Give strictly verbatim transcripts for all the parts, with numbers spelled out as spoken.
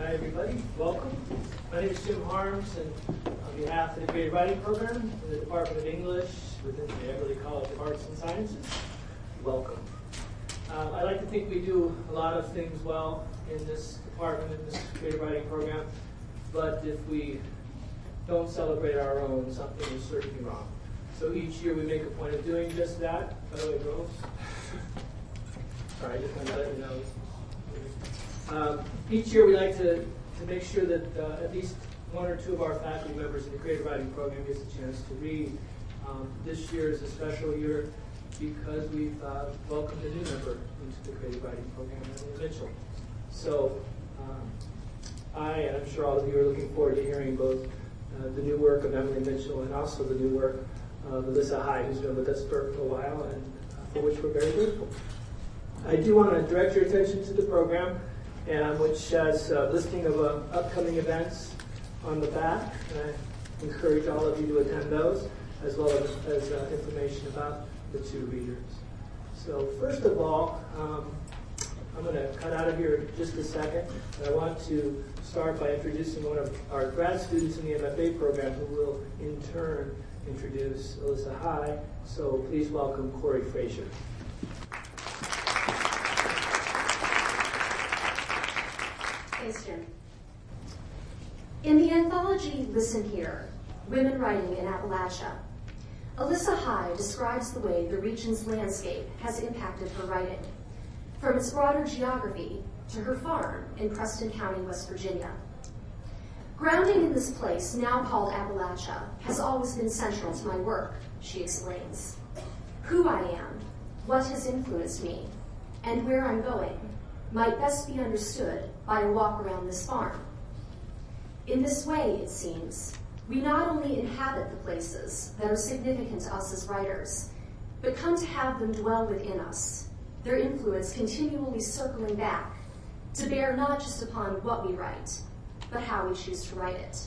Hi, everybody. Welcome. My name is Jim Harms, and on behalf of the Creative Writing Program in the Department of English within the Everly College of Arts and Sciences, welcome. Um, I like to think we do a lot of things well in this department, in this Creative Writing Program, but if we don't celebrate our own, something is certainly wrong. So each year we make a point of doing just that. By the way, girls. Sorry, I just wanted to let you know. Um, each year we like to, to make sure that uh, at least one or two of our faculty members in the Creative Writing Program gets a chance to read. Um, this year is a special year because we've uh, welcomed a new member into the Creative Writing Program, Emily Mitchell. So um, I, and I'm sure all of you are looking forward to hearing both uh, the new work of Emily Mitchell and also the new work of Alyssa Hyde, who's been with us for a while and uh, for which we're very grateful. I do want to direct your attention to the program, and which has a listing of uh, upcoming events on the back. And I encourage all of you to attend those, as well as, as uh, information about the two readers. So first of all, um, I'm going to cut out of here in just a second. And I want to start by introducing one of our grad students in the M F A program who will, in turn, introduce Alyssa Hyde. So please welcome Corey Frazier. Thanks, Jim. In the anthology Listen Here, Women Writing in Appalachia, Alyssa Hyde describes the way the region's landscape has impacted her writing, from its broader geography to her farm in Preston County, West Virginia. Grounding in this place, now called Appalachia, has always been central to my work, she explains. Who I am, what has influenced me, and where I'm going might best be understood by a walk around this farm. In this way, it seems, we not only inhabit the places that are significant to us as writers, but come to have them dwell within us, their influence continually circling back to bear not just upon what we write, but how we choose to write it.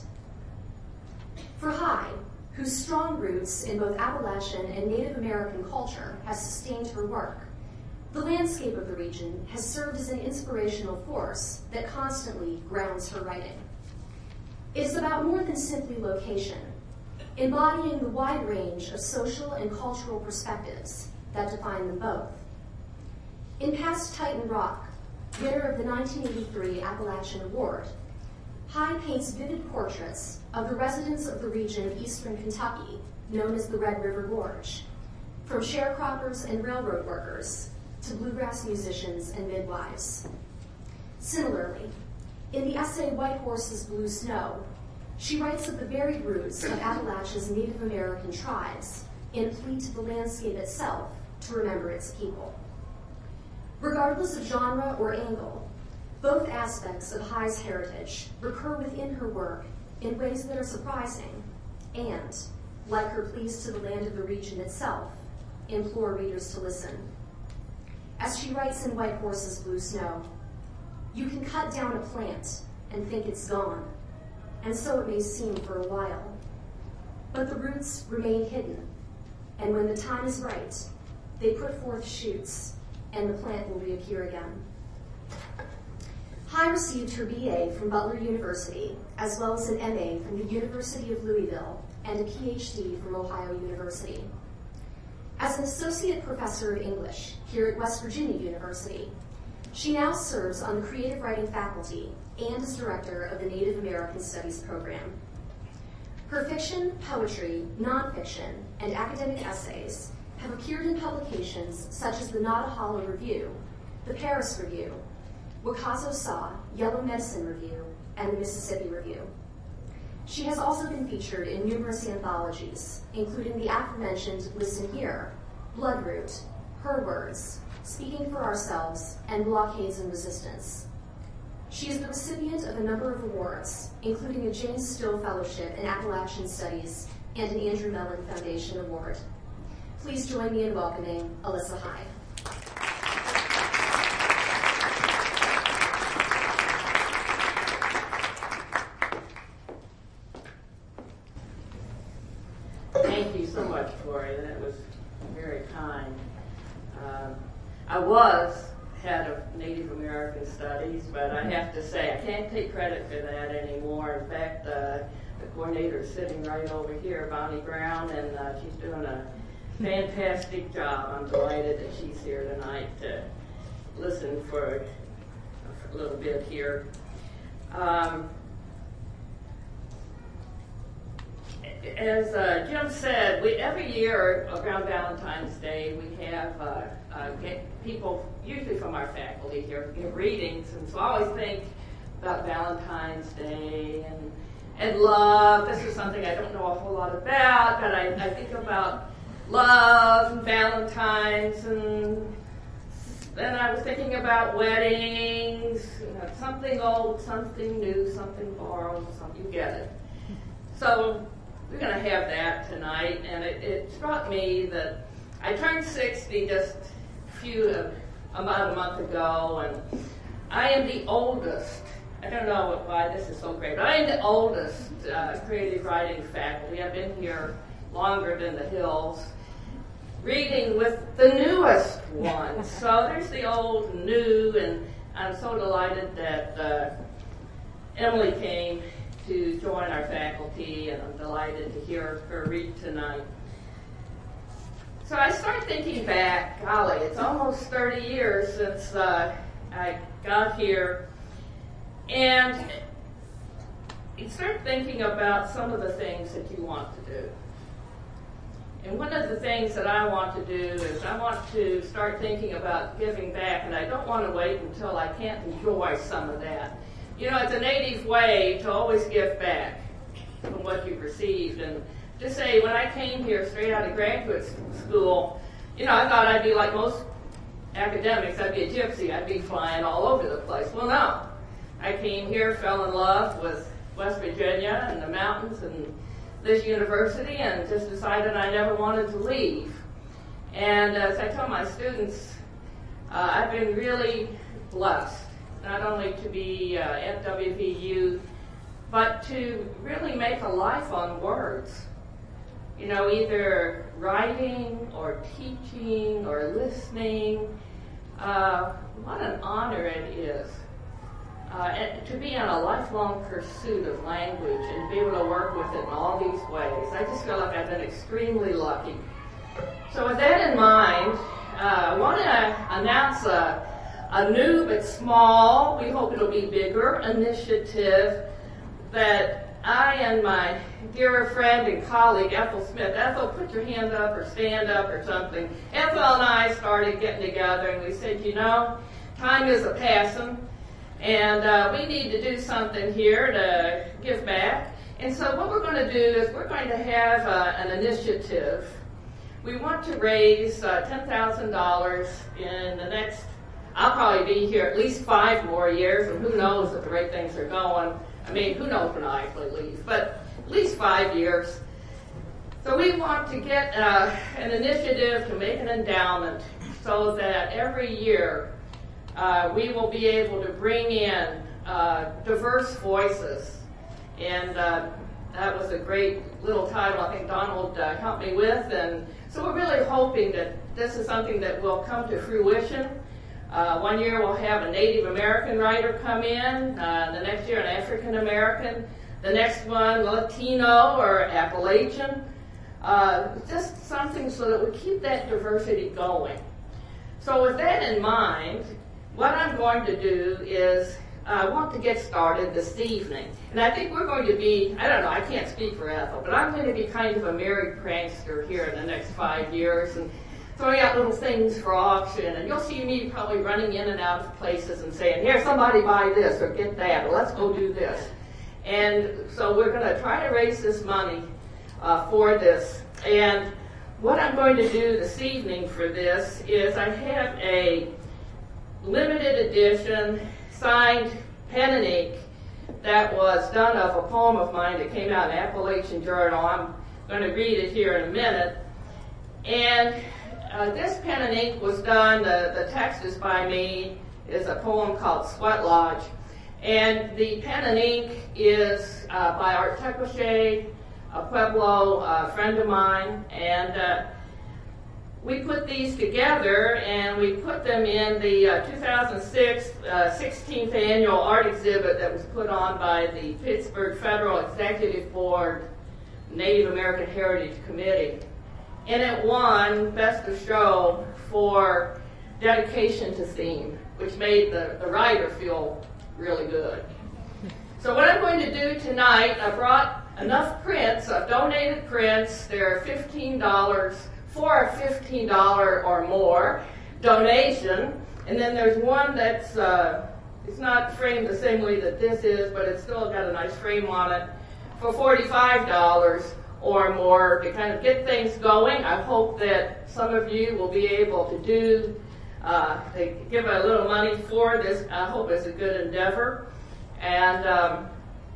For Hyde, whose strong roots in both Appalachian and Native American culture has sustained her work, the landscape of the region has served as an inspirational force that constantly grounds her writing. It is about more than simply location, embodying the wide range of social and cultural perspectives that define them both. In Past Titan Rock, winner of the nineteen eighty-three Appalachian Award, Hyde paints vivid portraits of the residents of the region of eastern Kentucky, known as the Red River Gorge, from sharecroppers and railroad workers to bluegrass musicians and midwives. Similarly, in the essay White Horses, Blue Snow, she writes of the varied roots of Appalachia's Native American tribes in a plea to the landscape itself to remember its people. Regardless of genre or angle, both aspects of Hyde's heritage recur within her work in ways that are surprising and, like her pleas to the land of the region itself, implore readers to listen. As she writes in White Horses, Blue Snow, you can cut down a plant and think it's gone, and so it may seem for a while. But the roots remain hidden, and when the time is right, they put forth shoots, and the plant will reappear again. Hyde received her B A from Butler University, as well as an M A from the University of Louisville, and a P H D from Ohio University. As an associate professor of English here at West Virginia University, she now serves on the creative writing faculty and as director of the Native American Studies program. Her fiction, poetry, nonfiction, and academic essays have appeared in publications such as the Nottahala Review, the Paris Review, Wakazo Sa, Yellow Medicine Review, and the Mississippi Review. She has also been featured in numerous anthologies, including the aforementioned Listen Here, Bloodroot, Her Words, Speaking for Ourselves, and Blockades and Resistance. She is the recipient of a number of awards, including a James Stowe Fellowship in Appalachian Studies and an Andrew Mellon Foundation Award. Please join me in welcoming Alyssa Hyde. Thank you so much, Corey. That was very kind. Um, I was head of Native American Studies, but I have to say say. I can't take credit for that anymore. In fact, uh, the coordinator is sitting right over here, Bonnie Brown, and uh, she's doing a fantastic job. I'm delighted that she's here tonight to listen for a little bit here. Um, as uh, Jim said, we, every year around Valentine's Day, we have uh, uh, get people, usually from our faculty here, give readings, and so I always think about Valentine's Day and and love. This is something I don't know a whole lot about, but I, I think about love and Valentine's, and then I was thinking about weddings, you know, something old, something new, something borrowed, something, you get it. So we're going to have that tonight, and it, it struck me that I turned sixty just a few, uh, about a month ago, and I am the oldest. I don't know why this is so great, but I am the oldest uh, creative writing faculty. I've been here longer than the Hills, reading with the newest ones. So there's the old and new, and I'm so delighted that uh, Emily came to join our faculty, and I'm delighted to hear her read tonight. So I started thinking back, golly, it's almost thirty years since uh, I got here, and you start thinking about some of the things that you want to do. And one of the things that I want to do is I want to start thinking about giving back, and I don't want to wait until I can't enjoy some of that. You know, it's a native way to always give back from what you've received. And just say, when I came here straight out of graduate school, you know, I thought I'd be like most academics. I'd be a gypsy. I'd be flying all over the place. Well, no. I came here, fell in love with West Virginia and the mountains and this university, and just decided I never wanted to leave. And as I tell my students, uh, I've been really blessed, not only to be uh, at W V U, but to really make a life on words. You know, either writing or teaching or listening. Uh, what an honor it is. Uh, and to be in a lifelong pursuit of language and be able to work with it in all these ways. I just feel like I've been extremely lucky. So with that in mind, uh, I want to announce a, a new but small, we hope it'll be bigger, initiative that I and my dear friend and colleague Ethel Smith, Ethel, put your hand up or stand up or something. Ethel and I started getting together, and we said, you know, time is a-passing. And uh, we need to do something here to give back. And so what we're going to do is we're going to have uh, an initiative. We want to raise uh, ten thousand dollars in the next, I'll probably be here at least five more years, and who knows if the rate things are going. I mean, who knows when I actually leave, but at least five years. So we want to get uh, an initiative to make an endowment so that every year Uh, we will be able to bring in uh, diverse voices. And uh, that was a great little title I think Donald uh, helped me with. And so we're really hoping that this is something that will come to fruition. Uh, one year we'll have a Native American writer come in, uh, the next year an African American, the next one Latino or Appalachian. Uh, just something so that we keep that diversity going. So with that in mind, what I'm going to do is I uh, want to get started this evening. And I think we're going to be, I don't know, I can't speak for Ethel, but I'm going to be kind of a merry prankster here in the next five years and throwing out little things for auction. And you'll see me probably running in and out of places and saying, here, somebody buy this or get that, or let's go do this. And so we're going to try to raise this money uh, for this. And what I'm going to do this evening for this is I have a limited edition, signed pen and ink, that was done of a poem of mine that came out in Appalachian Journal. I'm going to read it here in a minute. And uh, this pen and ink was done, the, the text is by me, is a poem called Sweat Lodge. And the pen and ink is uh, by Art Tequache, a Pueblo uh, friend of mine. And uh, we put these together and we put them in the uh, two thousand six uh, sixteenth annual art exhibit that was put on by the Pittsburgh Federal Executive Board Native American Heritage Committee. And it won Best of Show for dedication to theme, which made the, the writer feel really good. So what I'm going to do tonight, I brought enough prints, I've donated prints, they're fifteen dollars for a fifteen dollars or more donation, and then there's one that's, uh, it's not framed the same way that this is, but it's still got a nice frame on it, for forty-five dollars or more to kind of get things going. I hope that some of you will be able to do, uh, to give a little money for this. I hope it's a good endeavor. And um,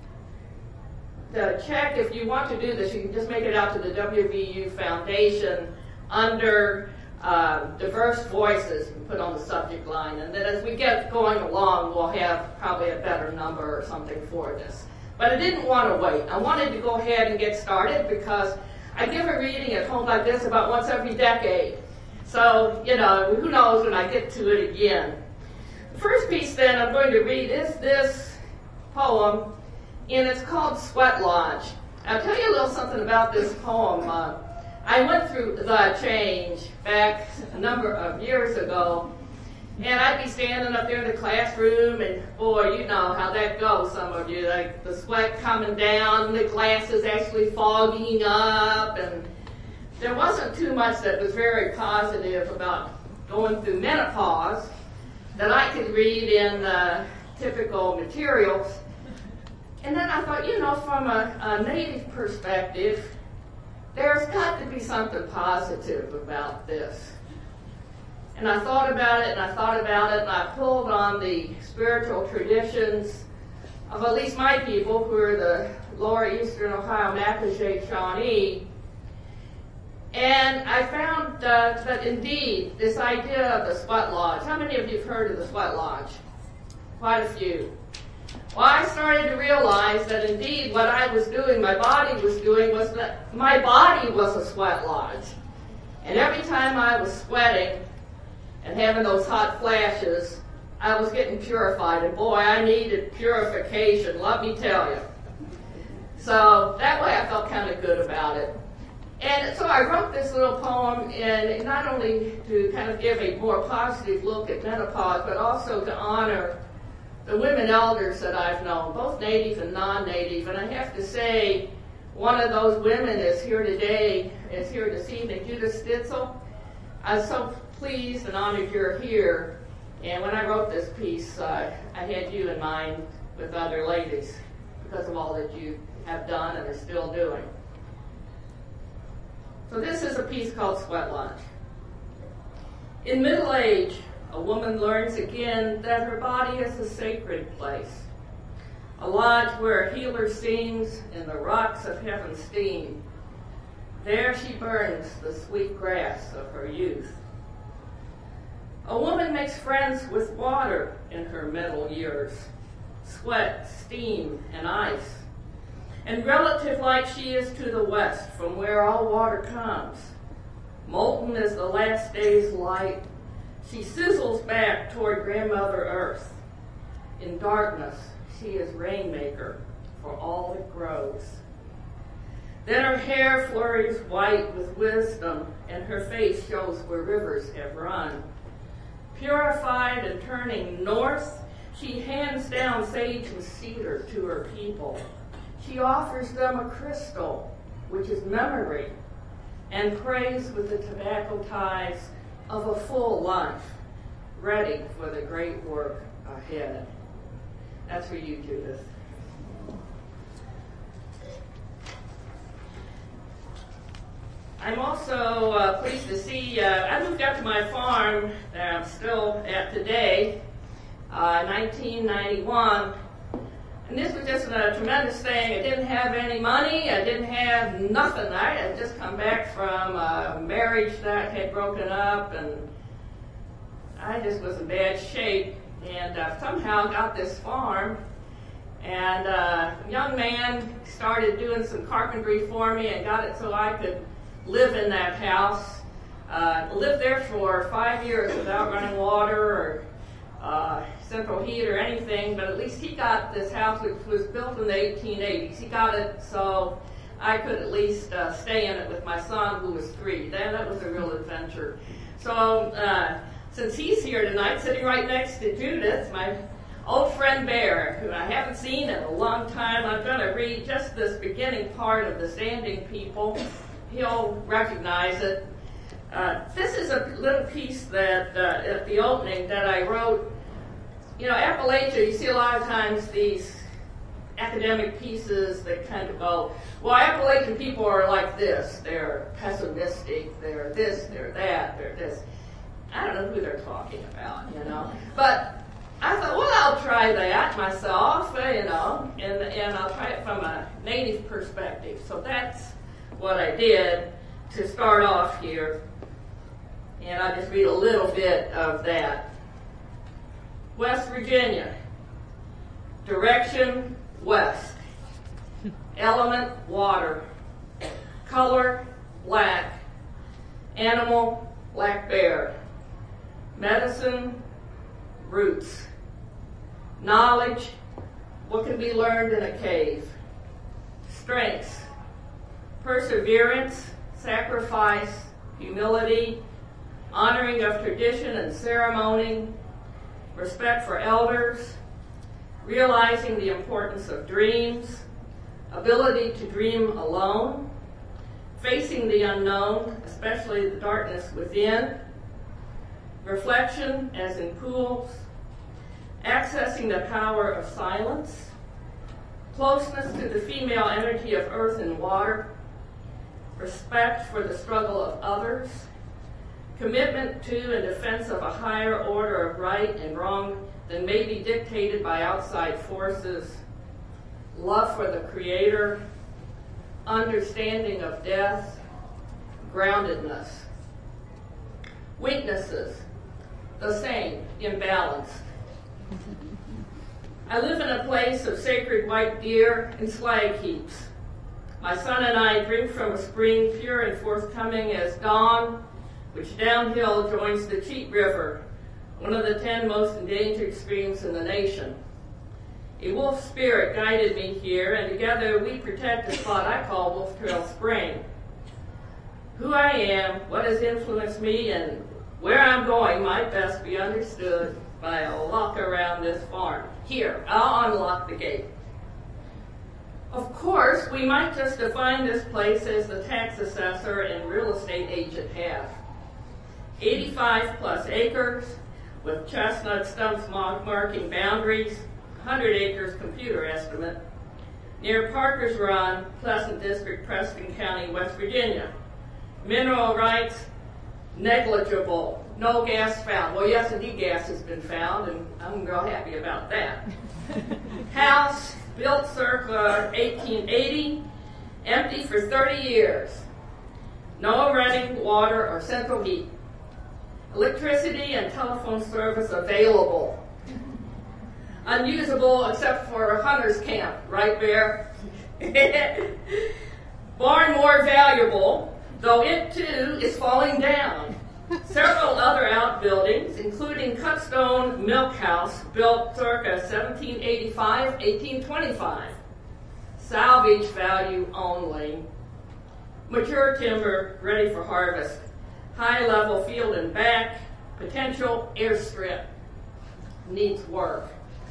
the check, if you want to do this, you can just make it out to the W V U Foundation under uh, diverse voices and put on the subject line. And then as we get going along, we'll have probably a better number or something for this. But I didn't want to wait. I wanted to go ahead and get started because I give a reading at home like this about once every decade. So, you know, who knows when I get to it again. The first piece then I'm going to read is this poem, and it's called Sweat Lodge. I'll tell you a little something about this poem. Uh, I went through the change back a number of years ago, and I'd be standing up there in the classroom, and boy, you know how that goes, some of you, like the sweat coming down, the glasses actually fogging up, and there wasn't too much that was very positive about going through menopause that I could read in the typical materials. And then I thought, you know, from a, a native perspective, there's got to be something positive about this. And I thought about it, and I thought about it, and I pulled on the spiritual traditions of at least my people, who are the Lower Eastern Ohio Macajay Shawnee. And I found uh, that indeed, this idea of the Sweat Lodge, how many of you have heard of the Sweat Lodge? Quite a few. Well, I started to realize that indeed what I was doing, my body was doing, was that my body was a sweat lodge. And every time I was sweating and having those hot flashes, I was getting purified. And boy, I needed purification, let me tell you. So that way I felt kind of good about it. And so I wrote this little poem, and not only to kind of give a more positive look at menopause, but also to honor the women elders that I've known, both native and non-native. And I have to say, one of those women is here today, is here this evening, Judith Stitzel. I was so pleased and honored you're here. And when I wrote this piece, uh, I had you in mind with other ladies because of all that you have done and are still doing. So this is a piece called Sweat Lodge. In middle age, a woman learns again that her body is a sacred place, a lodge where a healer sings in the rocks of heaven's steam. There she burns the sweet grass of her youth. A woman makes friends with water in her middle years, sweat, steam, and ice. And relative like she is to the west, from where all water comes. Molten as the last day's light, she sizzles back toward grandmother earth. In darkness, she is rainmaker for all that grows. Then her hair flurries white with wisdom, and her face shows where rivers have run. Purified and turning north, she hands down sage and cedar to her people. She offers them a crystal, which is memory, and prays with the tobacco ties of a full life, ready for the great work ahead. That's for you, Judith. I'm also uh, pleased to see, uh, I moved up to my farm that I'm still at today, uh, nineteen ninety-one. And this was just a tremendous thing. I didn't have any money. I didn't have nothing. I had just come back from a marriage that had broken up, and I just was in bad shape. And uh, somehow got this farm. And uh, a young man started doing some carpentry for me and got it so I could live in that house. Uh, lived there for five years without running water or uh, central heat or anything, but at least he got this house, which was built in the eighteen eighties. He got it so I could at least uh, stay in it with my son, who was three. Then that was a real adventure. So uh, since he's here tonight, sitting right next to Judith, my old friend Bear, who I haven't seen in a long time, I'm going to read just this beginning part of the Standing People. He'll recognize it. Uh, this is a little piece that, uh, at the opening, that I wrote. You know, Appalachia, you see a lot of times these academic pieces that kind of go, well, Appalachian people are like this. They're pessimistic. They're this, they're that, they're this. I don't know who they're talking about, you know. But I thought, well, I'll try that myself, you know, and, and I'll try it from a native perspective. So that's what I did to start off here. And I'll just read a little bit of that. West Virginia. Direction, west. Element, water. Color, black. Animal, black bear. Medicine, roots. Knowledge, what can be learned in a cave. Strengths, perseverance, sacrifice, humility, honoring of tradition and ceremony, respect for elders, realizing the importance of dreams, ability to dream alone, facing the unknown, especially the darkness within, reflection as in pools, accessing the power of silence, closeness to the female energy of earth and water, respect for the struggle of others, commitment to and defense of a higher order of right and wrong than may be dictated by outside forces, love for the Creator, understanding of death, groundedness. Weaknesses, the same, imbalanced. I live in a place of sacred white deer and slag heaps. My son and I drink from a spring pure and forthcoming as dawn, which downhill joins the Cheat River, one of the ten most endangered streams in the nation. A wolf spirit guided me here, and together we protect a spot I call Wolf Trail Spring. Who I am, what has influenced me, and where I'm going might best be understood by a walk around this farm. Here, I'll unlock the gate. Of course, we might just define this place as the tax assessor and real estate agent have. eighty-five plus acres with chestnut stumps marking boundaries, one hundred acres computer estimate, near Parker's Run, Pleasant District, Preston County, West Virginia. Mineral rights, negligible. No gas found. Well, yes, indeed, gas has been found, and I'm real happy about that. House built circa eighteen eighty, empty for thirty years. No running water or central heat. Electricity and telephone service available. Unusable except for a hunter's camp, right, Bear? Barn more valuable, though it too is falling down. Several other outbuildings, including Cutstone Milk House, built circa seventeen eighty-five, eighteen twenty-five. Salvage value only. Mature timber ready for harvest. High level field and back. Potential airstrip. Needs work.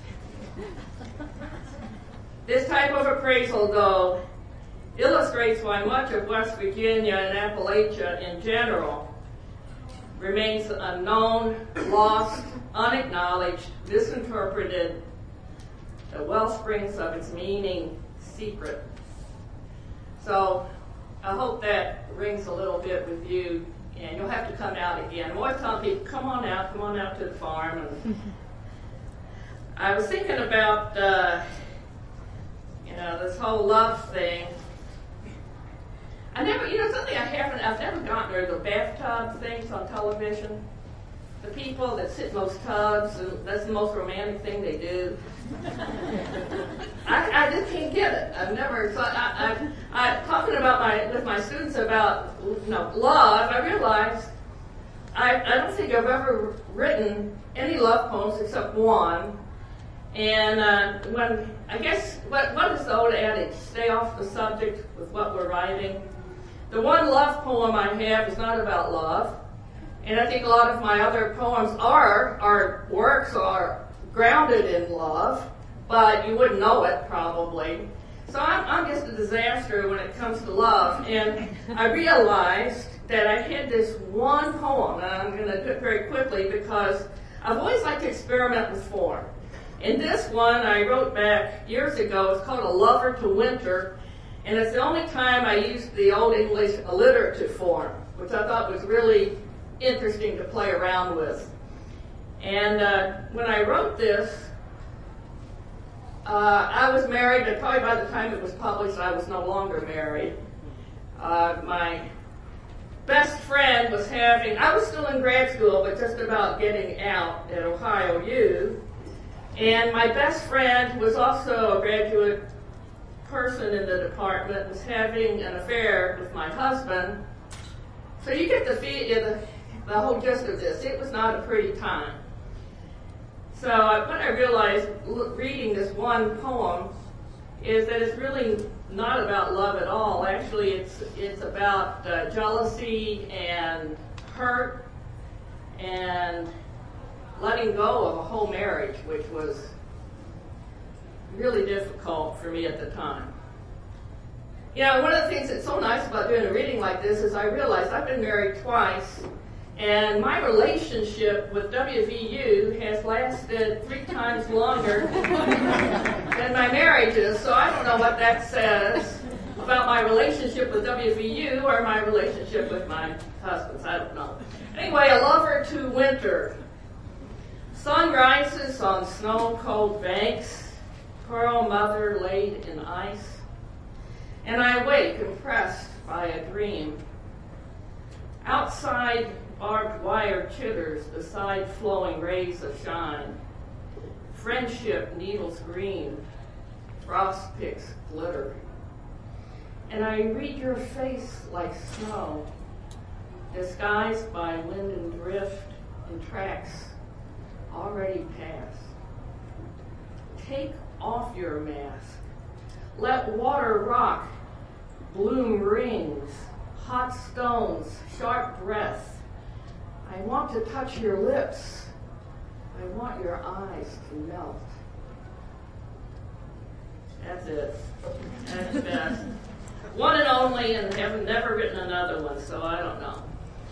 This type of appraisal, though, illustrates why much of West Virginia and Appalachia in general remains unknown, lost, unacknowledged, misinterpreted, the wellsprings of its meaning secret. So I hope that rings a little bit with you, and you'll have to come out again. I'm always telling people, come on out, come on out to the farm. And I was thinking about, uh, you know, this whole love thing. I never, you know, something I haven't, I've never gotten rid of the bathtub things on television. The people that sit in those tubs, and that's the most romantic thing they do. I, I just can't get it. I've never, so I, I, I, talking about my, with my students about, you know, love, I realized I, I don't think I've ever written any love poems except one. And uh, when, I guess, what, what is the old adage? Stay off the subject with what we're writing. The one love poem I have is not about love. And I think a lot of my other poems are, our works are grounded in love, but you wouldn't know it probably. So I'm, I'm just a disaster when it comes to love. And I realized that I had this one poem, and I'm going to do it very quickly because I've always liked to experiment with form. And this one I wrote back years ago. It's called A Lover to Winter, and it's the only time I used the Old English alliterative form, which I thought was really interesting to play around with. And uh, when I wrote this, uh, I was married, and probably by the time it was published, I was no longer married. Uh, my best friend was having, I was still in grad school, but just about getting out at Ohio U. And my best friend, who was also a graduate person in the department, was having an affair with my husband. So you get the, the, the whole gist of this. It was not a pretty time. So what I realized reading this one poem is that it's really not about love at all. Actually, it's it's about uh, jealousy and hurt and letting go of a whole marriage, which was really difficult for me at the time. You know, one of the things that's so nice about doing a reading like this is I realized I've been married twice, and my relationship with W V U has lasted three times longer than my marriages, so I don't know what that says about my relationship with W V U or my relationship with my husband. I don't know. Anyway, A Lover to Winter. Sun rises on snow-cold banks, pearl mother laid in ice, and I wake impressed by a dream. Outside, barbed wire chitters beside flowing rays of shine. Friendship needles green, frost picks glitter. And I read your face like snow, disguised by wind and drift and tracks already past. Take off your mask. Let water rock, bloom rings, hot stones, sharp breath. I want to touch your lips. I want your eyes to melt. That's it. That's the best. One and only, and have never written another one, so I don't know.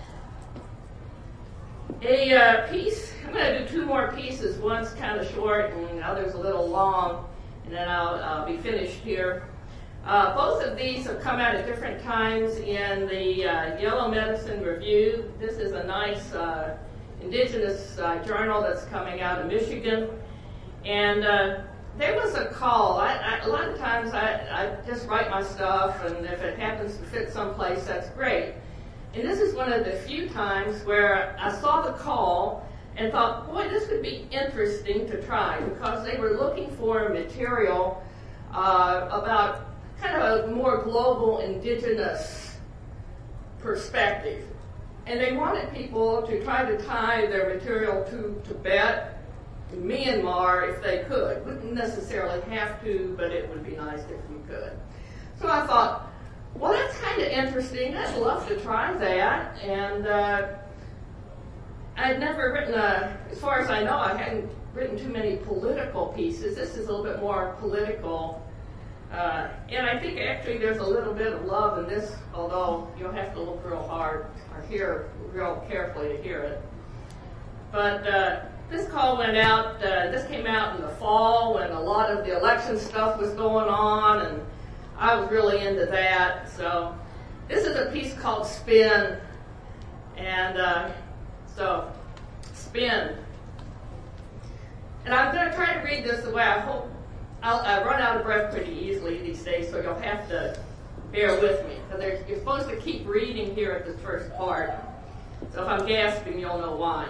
A uh, piece, I'm going to do two more pieces. One's kind of short and the other's a little long, and then I'll, I'll be finished here. Uh, both of these have come out at different times in the uh, Yellow Medicine Review. This is a nice uh, indigenous uh, journal that's coming out of Michigan. And uh, there was a call. I, I, a lot of times I, I just write my stuff, and if it happens to fit someplace, that's great. And this is one of the few times where I saw the call and thought, boy, this would be interesting to try, because they were looking for material uh, about kind of a more global indigenous perspective. And they wanted people to try to tie their material to Tibet, to Myanmar, if they could. Wouldn't necessarily have to, but it would be nice if we could. So I thought, well, that's kind of interesting. I'd love to try that. And uh, I'd never written a, as far as I know, I hadn't written too many political pieces. This is a little bit more political. Uh, and I think actually there's a little bit of love in this, although you'll have to look real hard or hear real carefully to hear it. But uh, this call went out, uh, this came out in the fall when a lot of the election stuff was going on, and I was really into that. So this is a piece called Spin. And uh, so, Spin. And I'm going to try to read this the way I hope. I'll, I run out of breath pretty easily these days, so you'll have to bear with me. Because you're supposed to keep reading here at this first part. So if I'm gasping, you'll know why.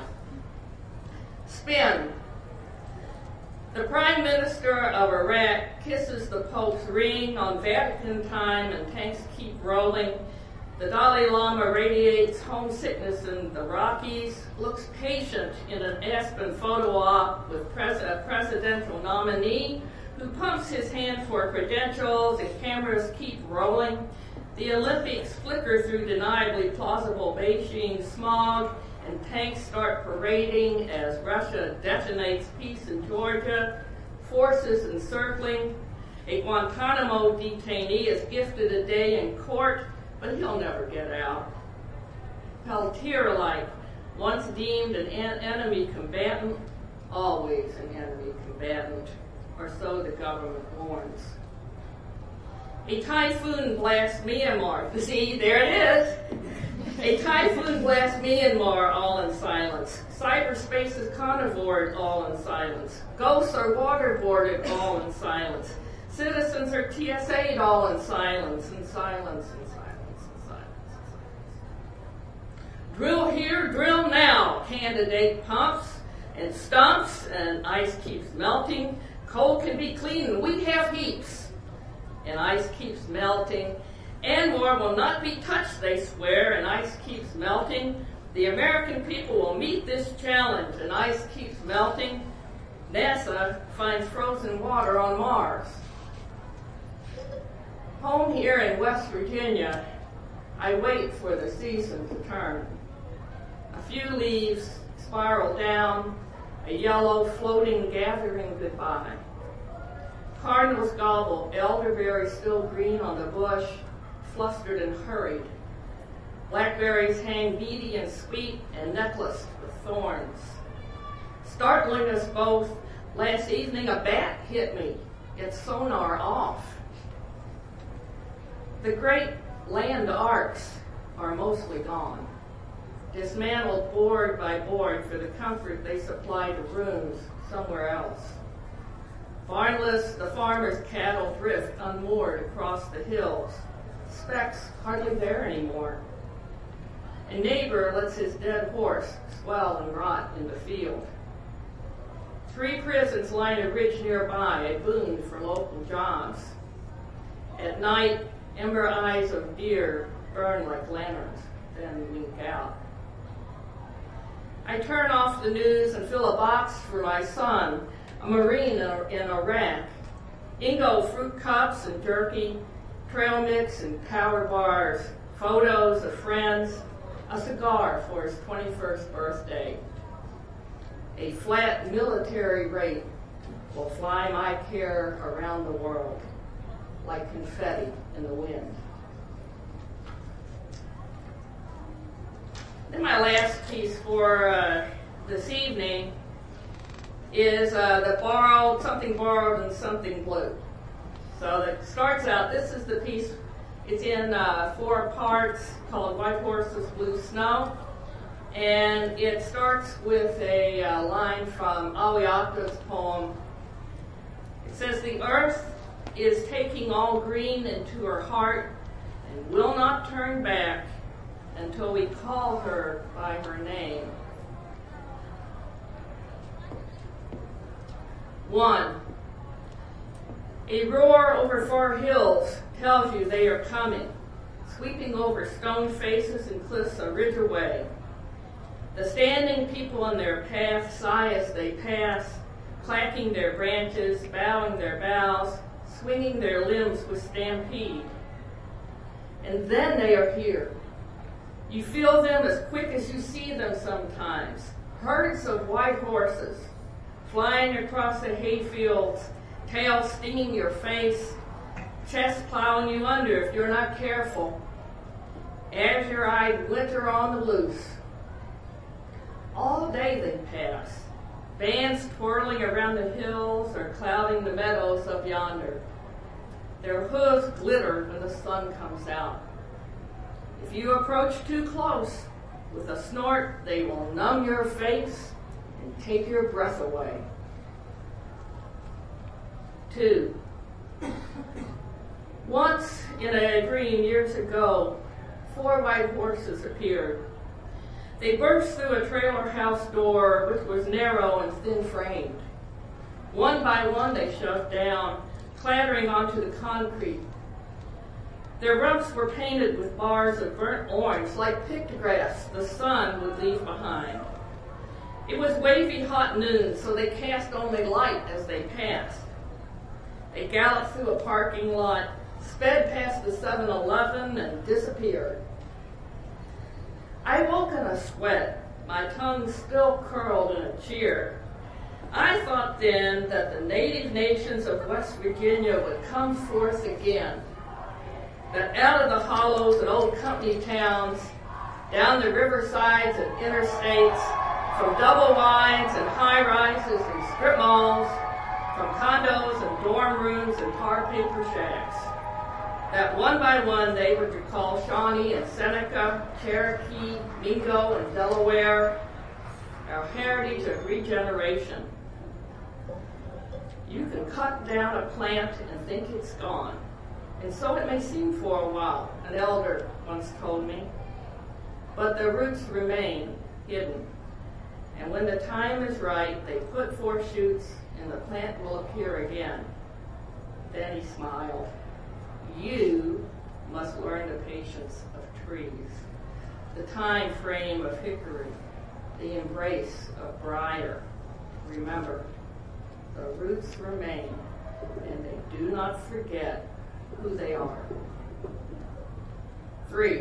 Spin. The Prime Minister of Iraq kisses the Pope's ring on Vatican time, and tanks keep rolling. The Dalai Lama radiates homesickness in the Rockies, looks patient in an Aspen photo op with pres- a presidential nominee who pumps his hand for credentials and cameras keep rolling. The Olympics flicker through deniably plausible Beijing smog, and tanks start parading as Russia detonates peace in Georgia, forces encircling. A Guantanamo detainee is gifted a day in court, but he'll never get out. Peltier-like, once deemed an en- enemy combatant, always an enemy combatant, or so the government warns. A typhoon blasts Myanmar. See, there it is. A typhoon blasts Myanmar, all in silence. Cyberspace is carnivored, all in silence. Ghosts are waterboarded, all in silence. Citizens are T S A'd, all in silence, in silence, in silence, in silence, in silence. Drill here, drill now. Candidate pumps and stumps, and ice keeps melting. Coal can be clean, and we have heaps. And ice keeps melting. And more will not be touched, they swear, and ice keeps melting. The American people will meet this challenge, and ice keeps melting. NASA finds frozen water on Mars. Home here in West Virginia, I wait for the season to turn. A few leaves spiral down, a yellow floating gathering goodbye. Cardinals gobble, elderberry still green on the bush, flustered and hurried. Blackberries hang beady and sweet and necklaced with thorns. Startling us both, last evening a bat hit me, its sonar off. The great land arcs are mostly gone, dismantled board by board for the comfort they supply to rooms somewhere else. Farmless, the farmer's cattle drift unmoored across the hills, specks hardly there anymore. A neighbor lets his dead horse swell and rot in the field. Three prisons line a ridge nearby, a boon for local jobs. At night, ember eyes of deer burn like lanterns, then wink out. I turn off the news and fill a box for my son, a Marine in Iraq. Ingo fruit cups and jerky, trail mix and power bars, photos of friends, a cigar for his twenty-first birthday. A flat military rate will fly my care around the world like confetti in the wind. Then my last piece for uh, this evening is uh, the borrowed, something borrowed and something blue. So it starts out, this is the piece, it's in uh, four parts called White Horses, Blue Snow. And it starts with a uh, line from Awiata's poem. It says, "The earth is taking all green into her heart and will not turn back until we call her by her name." One, a roar over far hills tells you they are coming, sweeping over stone faces and cliffs a ridge away. The standing people in their path sigh as they pass, clacking their branches, bowing their boughs, swinging their limbs with stampede. And then they are here. You feel them as quick as you see them sometimes, herds of white horses, flying across the hayfields, tails stinging your face, chest plowing you under if you're not careful. Azure-eyed winter on the loose. All day they pass, bands twirling around the hills or clouding the meadows up yonder. Their hooves glitter when the sun comes out. If you approach too close, with a snort, they will numb your face and take your breath away. Two. Once in a dream years ago, four white horses appeared. They burst through a trailer house door, which was narrow and thin-framed. One by one they shoved down, clattering onto the concrete. Their rumps were painted with bars of burnt orange, like pictographs the sun would leave behind. It was wavy hot noon, so they cast only light as they passed. They galloped through a parking lot, sped past the seven eleven, and disappeared. I woke in a sweat, my tongue still curled in a cheer. I thought then that the native nations of West Virginia would come forth again, that out of the hollows and old company towns, down the riversides and interstates, from double wides and high-rises and strip malls, from condos and dorm rooms and tar paper shacks, that one by one they would recall Shawnee and Seneca, Cherokee, Mingo and Delaware, our heritage of regeneration. You can cut down a plant and think it's gone, and so it may seem for a while, an elder once told me, but the roots remain hidden. And when the time is right, they put forth shoots and the plant will appear again. Then he smiled. You must learn the patience of trees, the time frame of hickory, the embrace of briar. Remember, the roots remain, and they do not forget who they are. Three.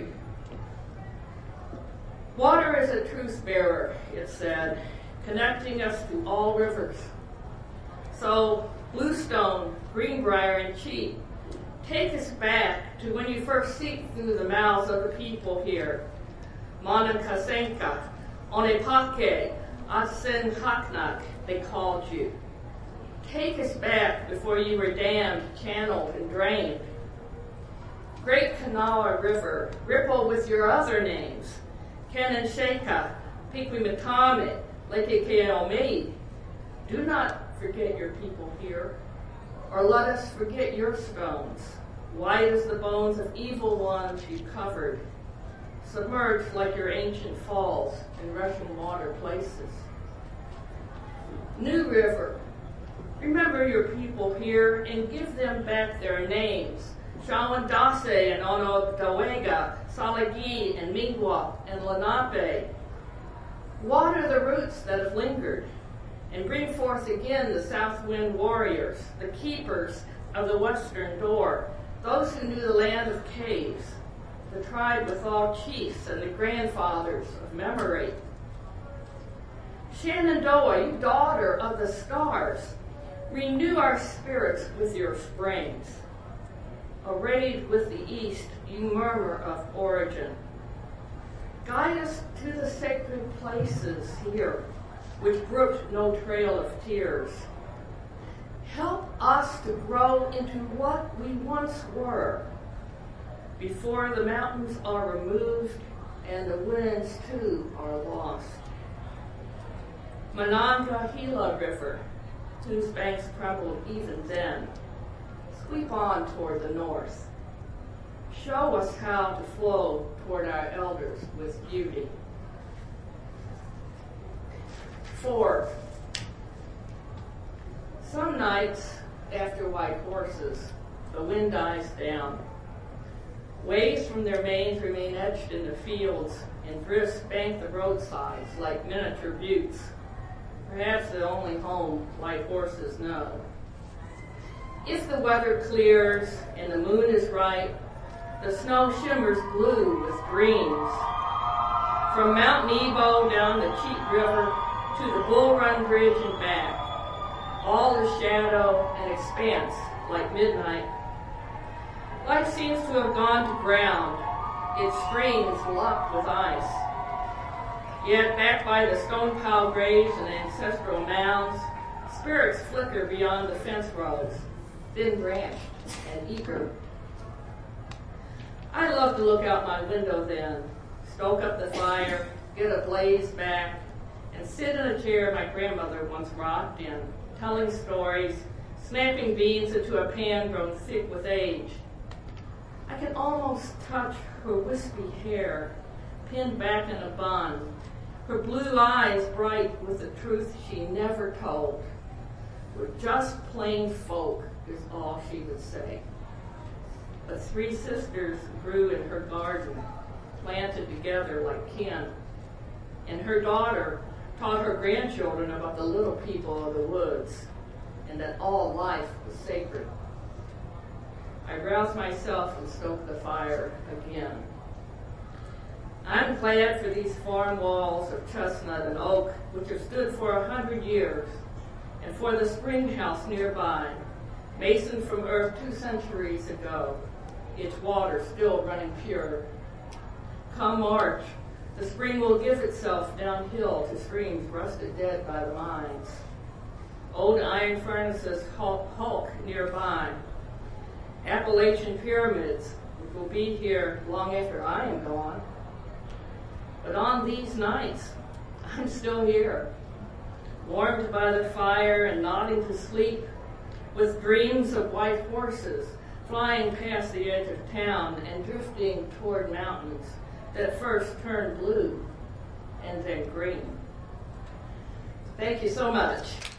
Water is a truth bearer, it said, connecting us to all rivers. So, Bluestone, Greenbrier, and Cheat, take us back to when you first seeped through the mouths of the people here. Monokasenka, Onepake, Asenhaknak, they called you. Take us back before you were dammed, channeled, and drained. Great Kanawha River, ripple with your other names. Kanansheka, Piquimatame, Lekekeomei. Do not forget your people here, or let us forget your stones, white as the bones of evil ones you covered, submerged like your ancient falls in rushing water places. New River, remember your people here and give them back their names. Shawandase and Onondaga, Salagi and Mingwa and Lenape. Water the roots that have lingered and bring forth again the South Wind warriors, the keepers of the western door, those who knew the land of caves, the tribe with all chiefs and the grandfathers of memory. Shenandoah, you daughter of the stars, renew our spirits with your springs. Arrayed with the east, you murmur of origin. Guide us to the sacred places here, which brooked no trail of tears. Help us to grow into what we once were, before the mountains are removed and the winds too are lost. Monongahela River, whose banks trembled even then, sweep on toward the north. Show us how to flow toward our elders with beauty. Four. Some nights after white horses, the wind dies down. Waves from their manes remain etched in the fields, and drifts bank the roadsides like miniature buttes, perhaps the only home white horses know. If the weather clears and the moon is right, the snow shimmers blue with dreams. From Mount Nebo down the Cheat River to the Bull Run Bridge and back, all is shadow and expanse like midnight. Life seems to have gone to ground, its streams locked with ice. Yet back by the stone pile graves and ancestral mounds, spirits flicker beyond the fence rows, thin branched and eager. I love to look out my window then, stoke up the fire, get a blaze back, and sit in a chair my grandmother once rocked in, telling stories, snapping beans into a pan grown thick with age. I can almost touch her wispy hair, pinned back in a bun, her blue eyes bright with the truth she never told. We're just plain folk, is all she would say. but three sisters grew in her garden, planted together like kin. And her daughter taught her grandchildren about the little people of the woods and that all life was sacred. I roused myself and stoked the fire again. I'm glad for these farm walls of chestnut and oak, which have stood for a hundred years, and for the spring house nearby, masoned from earth two centuries ago, its water still running pure. Come March, the spring will give itself downhill to streams rusted dead by the mines. Old iron furnaces hulk, hulk nearby. Appalachian pyramids, which will be here long after I am gone. But on these nights, I'm still here, warmed by the fire and nodding to sleep, with dreams of white horses flying past the edge of town and drifting toward mountains that first turned blue and then green. Thank you so much.